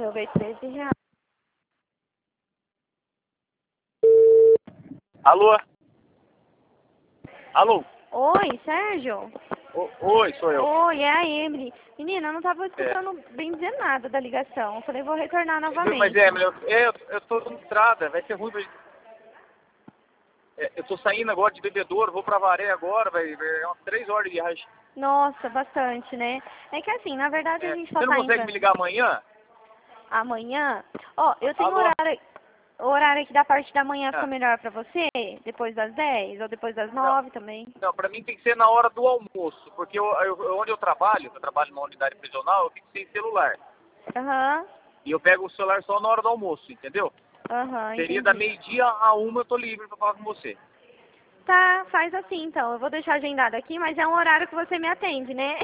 devolver R$13. Alô? Alô? Oi, Sérgio? Oi, sou eu. Oi, é a Emily. Menina, eu não tava escutando bem dizer nada da ligação. Eu falei, vou retornar novamente. Mas Emily, eu tô na estrada, vai ser ruim pra gente. Eu tô saindo agora de Bebedouro, vou pra Avaré agora, é umas 3 horas de viagem. Nossa, bastante, né? É que assim, na verdade a gente só Você não tá consegue indo me ligar amanhã? amanhã. Ó, eu tenho Alô? horário aqui da parte da manhã fica Ah, melhor pra você? Depois das 10 ou depois das não, 9 também? não, pra mim tem que ser na hora do almoço, porque onde eu trabalho numa unidade prisional, eu fico sem celular. Aham, E eu pego o celular só na hora do almoço, entendeu? aham, Seria da entendi. meio-dia a 1 eu tô livre pra falar com você. Tá, faz assim então. Eu vou deixar agendado aqui, mas é um horário que você me atende, né?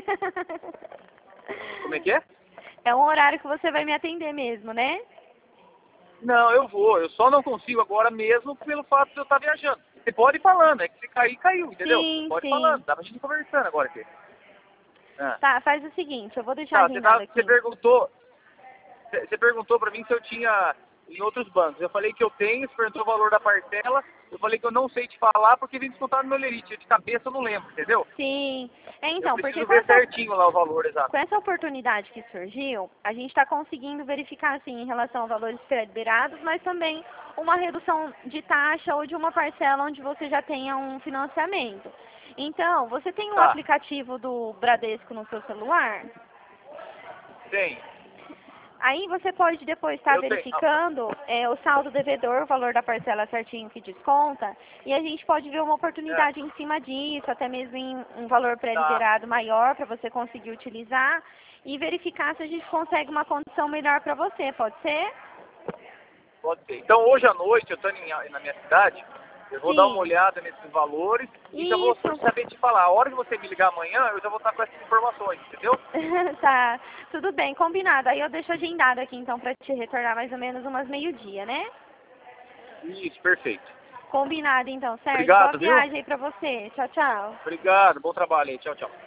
Como é que é? É um horário que você vai me atender mesmo, né? Não, eu vou. Eu só não consigo agora mesmo pelo fato de eu estar viajando. Você pode ir falando, é que se cair, caiu, entendeu? Você Sim, pode ir sim. falando, dá pra gente ir conversando agora aqui. Ah. Tá, faz o seguinte, eu vou deixar Tá, agendado você aqui. perguntou pra mim se eu tinha em outros bancos. Eu falei que eu tenho, você perguntou o valor da parcela, eu falei que eu não sei te falar porque vem descontar no meu lerite. De cabeça eu não lembro, entendeu? Sim. É, Eu então, porque preciso com ver essa, certinho lá o valor exato. com essa oportunidade que surgiu, a gente está conseguindo verificar, assim, em relação a valores liberados, mas também uma redução de taxa ou de uma parcela onde você já tenha um financiamento. Então, você tem o Tá, aplicativo do Bradesco no seu celular? tem. Aí você pode depois estar Eu tenho. verificando o saldo devedor, o valor da parcela certinho que desconta, e a gente pode ver uma É, oportunidade em cima disso, até mesmo em um valor tá. pré-liberado maior para você conseguir utilizar e verificar se a gente consegue uma condição melhor para você, pode ser? Pode ser. Então hoje à noite, eu estou na minha cidade, eu vou dar uma Sim. olhada nesses valores e já vou Isso. saber te falar. A hora que você me ligar amanhã, eu já vou estar com essas informações, entendeu? Tá, tudo bem, combinado. Aí eu deixo agendado aqui então para te retornar mais ou menos umas meio-dia, né? Isso, perfeito. Combinado então, Sérgio. Boa Obrigado, viu? viagem aí para você. Tchau, tchau. Obrigado, bom trabalho aí. Tchau, tchau.